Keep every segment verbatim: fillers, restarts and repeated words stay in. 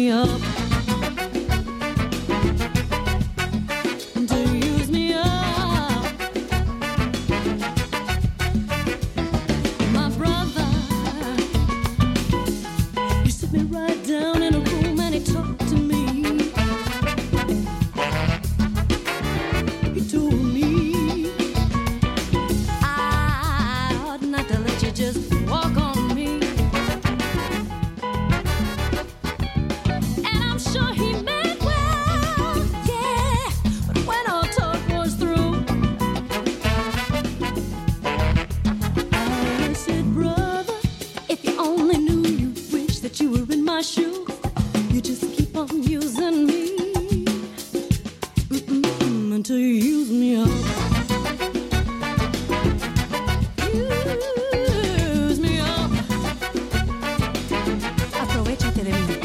me up. Until you use me up. My brother, you sit me right down in a room and he talked to me. He told me I ought not to let you just walk on me. And I'm sure he meant well, yeah. But when our talk was through, I said, brother, if you only knew, you'd wish that you were in my shoes. You just keep on using me. Mm-mm-mm, until you use me up. Use me up. Aprovechate de mí.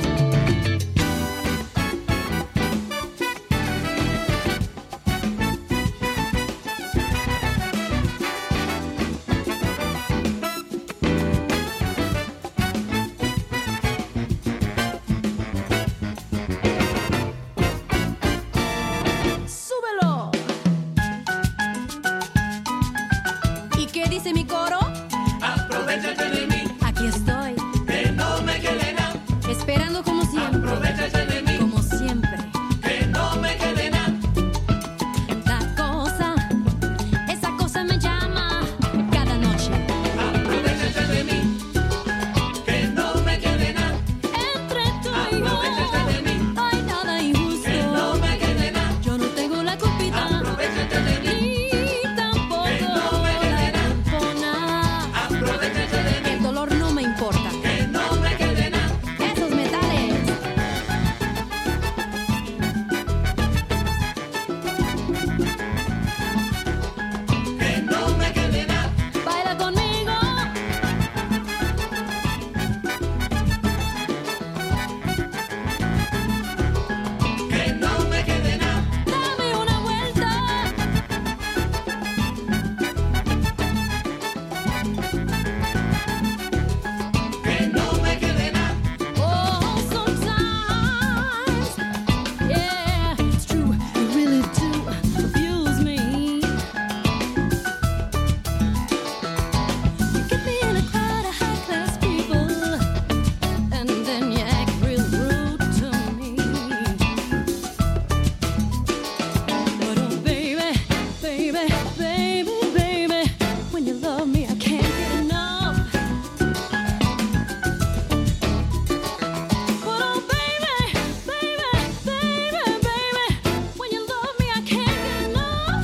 Súbelo. ¿Y qué dice mi coro? Aprovechate de mí, Aquí estoy, que no me quede nada. esperando como siempre, Aprovechate de mí, como siempre. que no me quede nada. La cosa, esa cosa me llama cada noche. Aprovechate de mí, que no me quede nada. Entre tú y yo, Aprovechate de mí, no hay nada injusto. que no me quede nada. Yo no tengo la culpita, Aprovechate de mí, ni tampoco que no me quede la culpona. aprovechate de mí, El dolor no me importa. que no me quede nada. Esos metales. Que no me quede nada. Baila conmigo. Que no me quede nada. Dame una vuelta. Que no me quede nada. Oh, sometimes, yeah, it's true, you really do abuse me. You get me in a crowd of high-class people, and then you act real rude to me. But oh, baby, baby, baby, baby, when you love me, I can't get enough. But oh baby, baby, baby, baby, when you love me I can't get enough.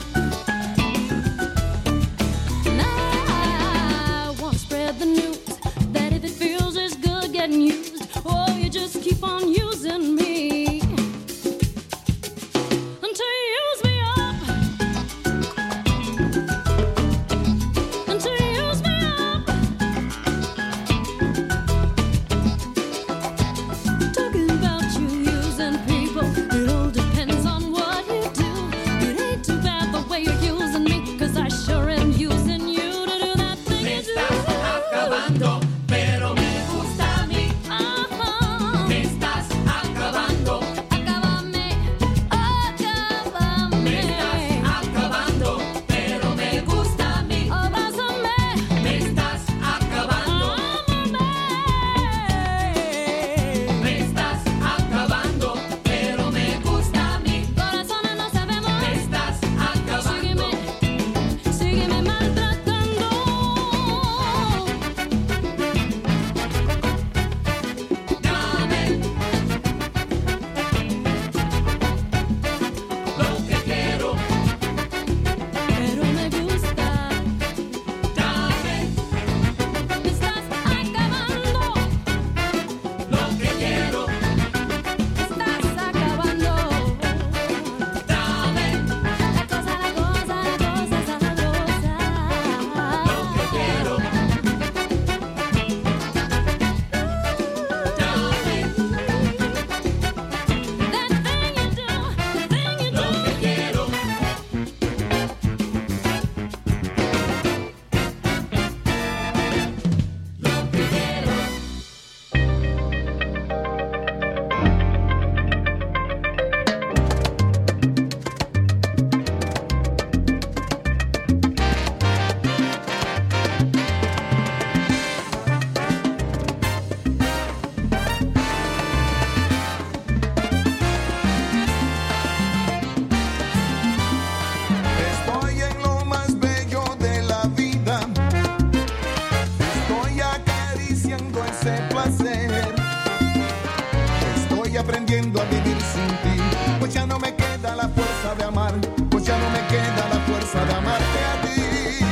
And I want to spread the news that if it feels as good getting used, oh you just keep on using me until you use me up. Until you use me up. Talking about you using people, it all depends on what you do. It ain't too bad the way you're using me, 'cause I sure am using you to do that thing Me you do. estás acabando, pero me gusta a mí. Uh-huh. Me estás acabando. aprendiendo a vivir sin ti, pues ya no me queda la fuerza de amar, pues ya no me queda la fuerza de amarte a ti.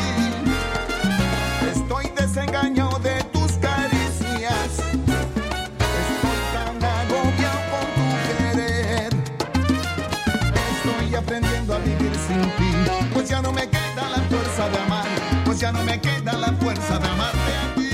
Estoy desengañado de tus caricias, estoy tan agobiado con tu querer. Estoy aprendiendo a vivir sin ti, pues ya no me queda la fuerza de amar, pues ya no me queda la fuerza de amarte a ti.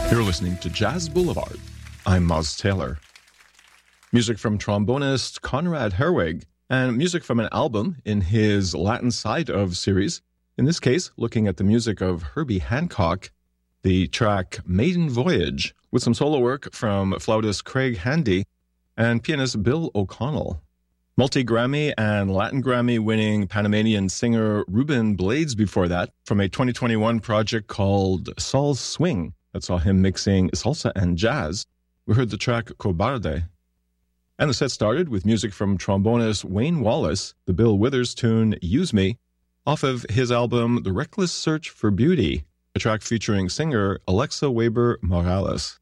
You're listening to Jazz Boulevard. I'm Moz Taylor. Music from trombonist Conrad Herwig, and music from an album in his Latin Side of series, in this case looking at the music of Herbie Hancock, the track Maiden Voyage, with some solo work from flautist Craig Handy and pianist Bill O'Connell. Multi-Grammy and Latin Grammy winning Panamanian singer Ruben Blades before that, from a twenty twenty-one project called Saul's Swing that saw him mixing salsa and jazz. We heard the track Cobarde. And the set started with music from trombonist Wayne Wallace, the Bill Withers tune Use Me, off of his album The Reckless Search for Beauty, a track featuring singer Alexa Weber Morales.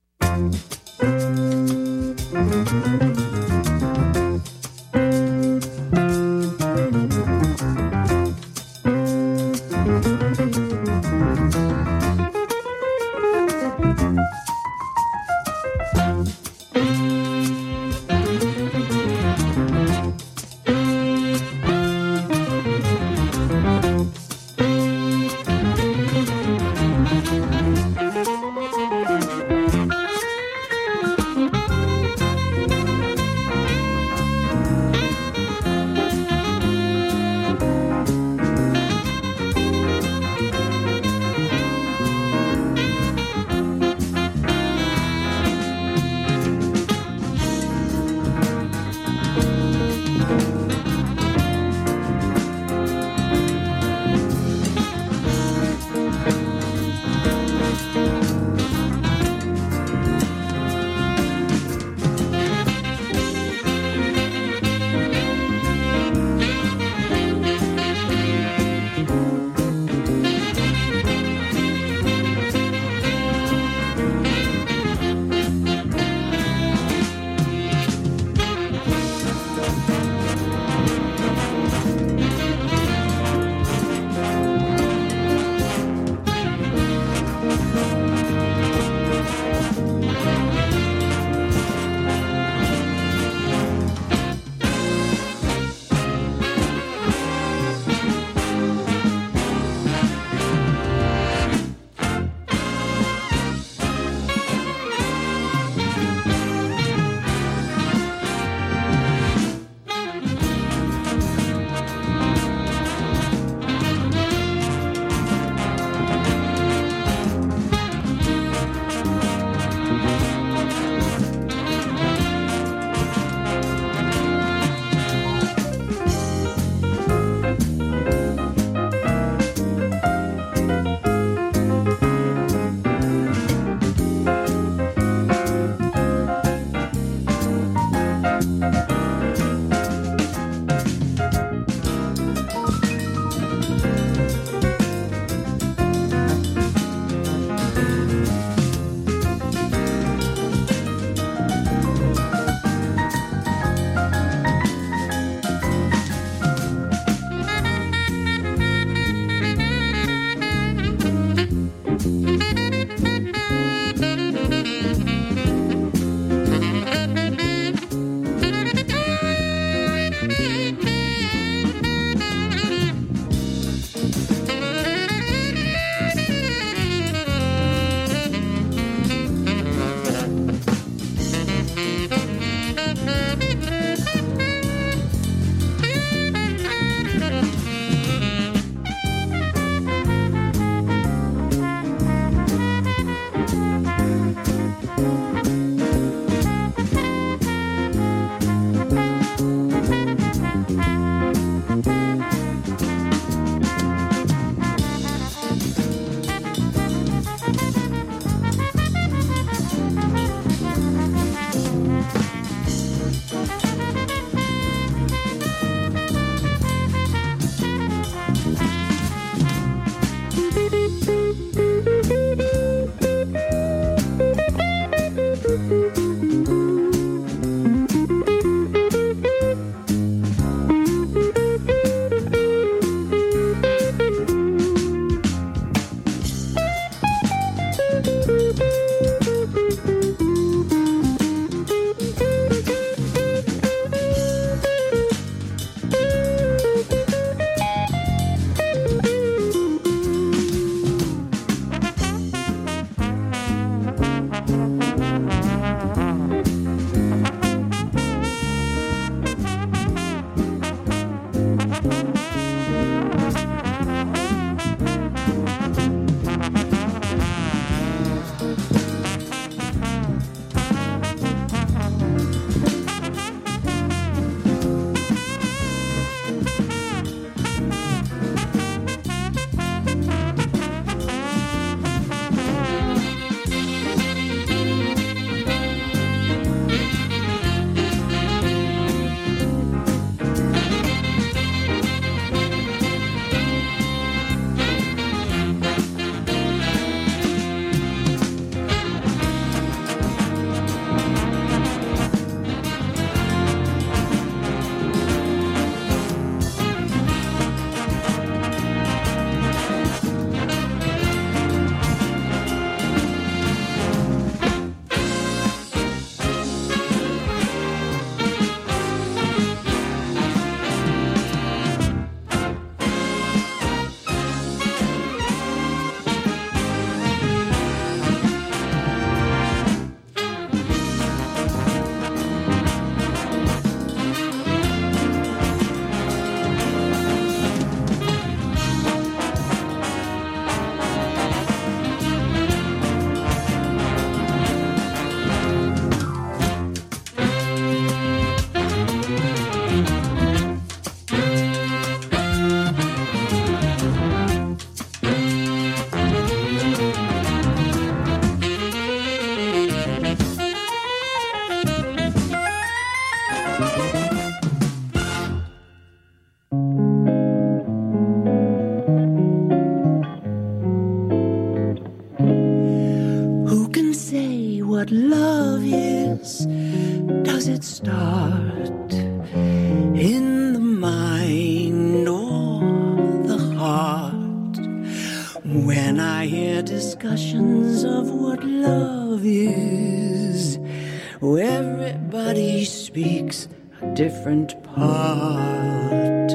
what love is? Does it start in the mind or the heart? When I hear discussions of what love is, everybody speaks a different part.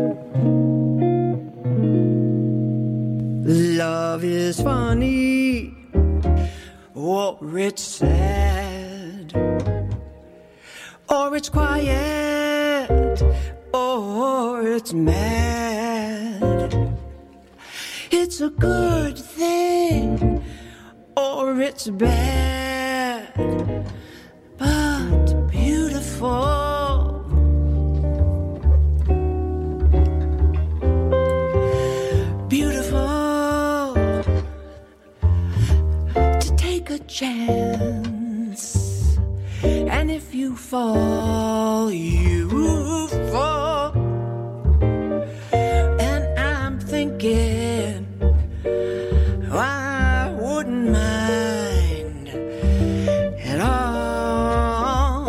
Love is funny, or it's sad, or it's quiet, or it's mad. It's a good thing, or it's bad, but beautiful. Beautiful to take a chance, and if you fall, you fall. And I'm thinking, I wouldn't mind at all.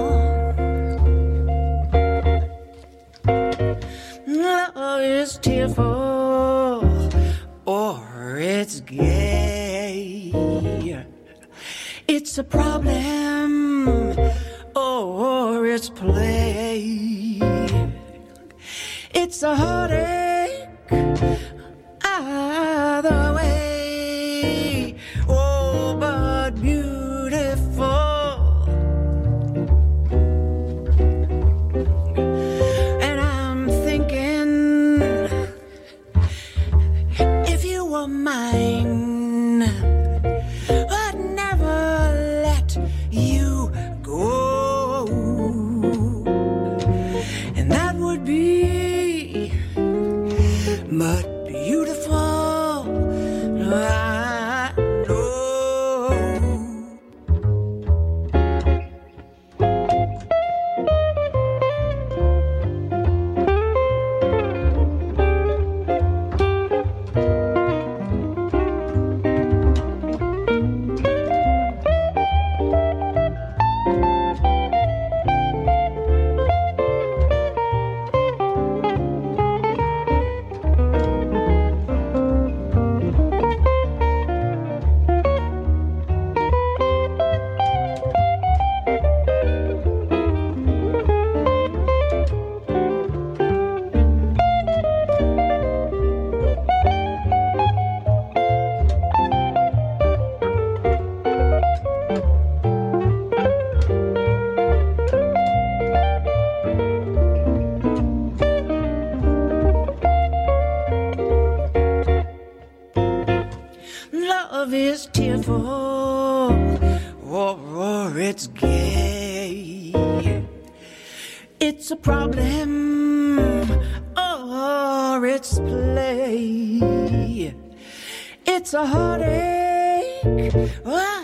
Love is tearful, or it's gay. It's a problem, or it's play. It's a heartache, either way. Oh, but beautiful. And I'm thinking, if you were mine, I'd never let you go. And that would be but beautiful, I know. Love is tearful, or, or it's gay. It's a problem, or it's play. It's a heartache,